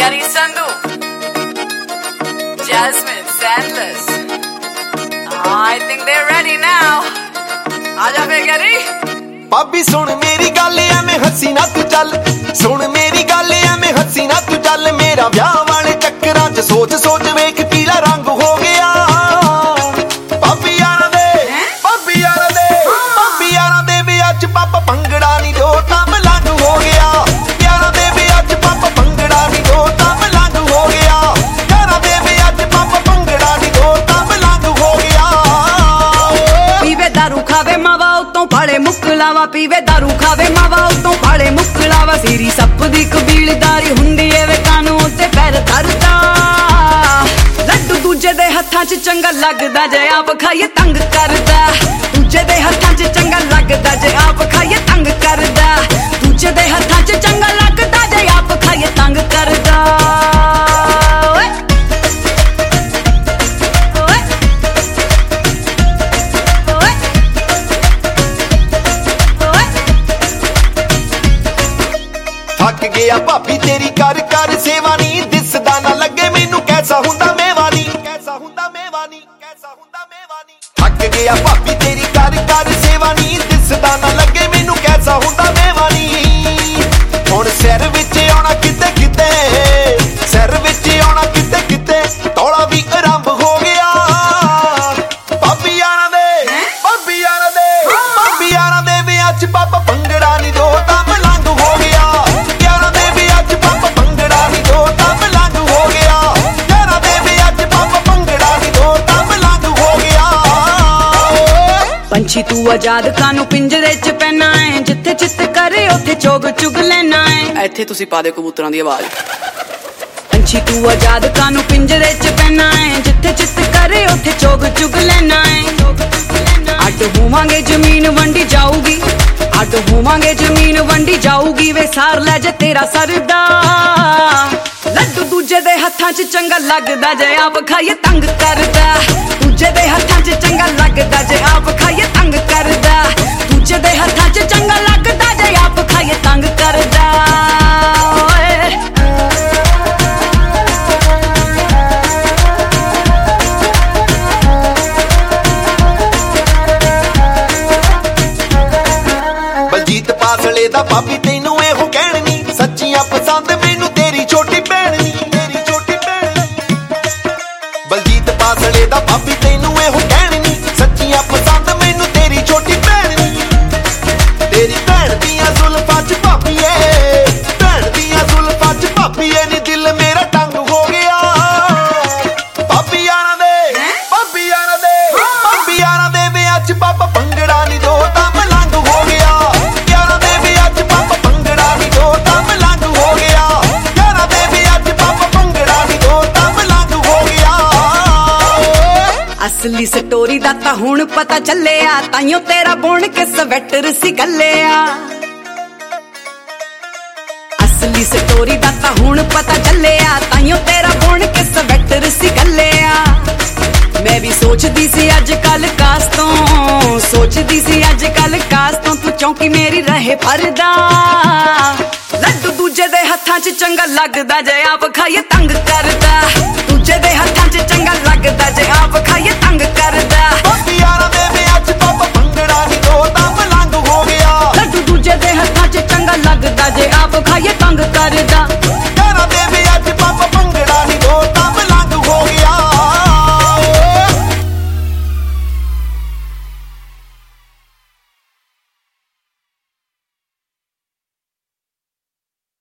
Gary Sandhu, Jasmine, Sandless. I think they're ready now. आजा बे Gary. भाभी सुन मेरी गल एवें हसी ना तू चल, सुन मेरी गल एवें हसी ना तू चल। मेरा ब्याह वाले चक्करां च सोच सोच वेख पीला रंग हो गया। भाभी यारां दे विआह च पापा भंगड़ा नी दो तां मलंग हो गया। यारां दे विआह च पापा भंगड़ा नी दो तां मलंग हो गया। यारां दे विआह च पापा भंगड़ा नी दो तां मलंग हो गया। पीवे दारू खावे मावा उतों फाड़े मुकलावा, पीवे दारू खावे मावा उतों फाड़े मुकलावा। सीरी सप दी कबीलदारी हुंदी ए वे कानून ते पैर धरदा। लड्डू दूजे दे हत्थां च चंगा लगदा जे आप खाइए तंग करदा। दूजे दे हत्थां च चंगा लगदा जे आप खाइए तंग करदा। दूजे दे हत्थां च चंगा लगदा जे आप खाइए तंग करदा। थक गया भाभी तेरी कर कर सेवा नी, दिसदा ना लगे मैनू कैसा हुंदा मेवानी। थक गया भाभी तेरी कर कर सेवा नी, दिसदा ना लगे मैनू कैसा हुंदा मेवानी। हुण सिर विच आउणा किते किते, सिर विच आउणा किते किते, तौला भी आरंभ हो गया। भाभी यारां दे विआह च पापा भंगड़ा नी दो तां मलंग हो गया। यारां दे विआह च पापा भंगड़ा नी दो तां मलंग हो गया। यारां दे विआह च पापा भंगड़ा नी दो तां मलंग हो गया। पंछी तू आजाद कानू पिंजरे च पैना है, जिथे चित करे उथे चोग चुग लेना है। ਇੱਥੇ ਤੁਸੀਂ ਪਾ ਦੇ ਕਬੂਤਰਾਂ ਦੀ ਆਵਾਜ਼। पंछी तू आजाद कानू पिंजरे च पैना है, जिथे चित करे उथे चोग चुग लेना है। अड होवांगे जमीन वंडी जाऊगी, अड होवांगे जमीन वंडी जाऊगी। वे सार लै जे तेरा सरदा। लड्डू दूजे दे हत्थां च चंगा लगदा जे आप खाइए तंग करदा। दूजे दे हत्थां च चंगा लगदा जे आप खाइए तंग करदा। दूजे दे हत्थां च चंगा लगदा जे आप खाइए तंग करदा। बलजीत पासले दा भाभी तैनू एहो कहण नी, सच्चियां पसंद मैनू तेरी छोटी भैन नी। बलजीत पासले दा भाभी तैनू एहो कहण नी, सच्चियां पसंद मैनू तेरी छोटी भैन नी। तेरी भैन दियां जुल्फां च भाभीए, भैन दियां जुल्फां च भाभीए नी, दिल मेरा तंग हो गया। भाभी यारां दे विआह च पापा भंगड़ा नी दो तां मलंग हो गया। यारां दे विआह च पापा भंगड़ा नी दो तां मलंग हो गया। यारां दे विआह च पापा भंगड़ा नी दो तां मलंग हो गया। असली स्टोरी दा तां हुण पता ਚੱਲਿਆ, ਤਾਈਓ ਤੇਰਾ ਬੁਣ ਕੇ ਸਵੈਟਰ ਸੀ ਗੱਲਿਆ। असली स्टोरी दा तां हुण पता ਚੱਲਿਆ, ਤਾਈਓ ਤੇਰਾ ਬੁਣ ਕੇ ਸਵੈਟਰ ਸੀ ਗੱਲਿਆ। मैं भी सोचदी सी अज कल कास तो, सोचदी सी अज कल कास तो, तू चौंकी मेरी रहे फरदा। लड्डू दूजे दे हत्थां च चंगा लगदा जे आप खाइए तंग करदा। दूजे दे हत्थां च चंगा लगदा जे आप खाइए तंग करदा। भाभी यारां दे विआह च पापा भंगड़ा नी दो तां मलंग हो गया। लड्डू दूजे दे हत्थां च चंगा लगदा जे आप खाइए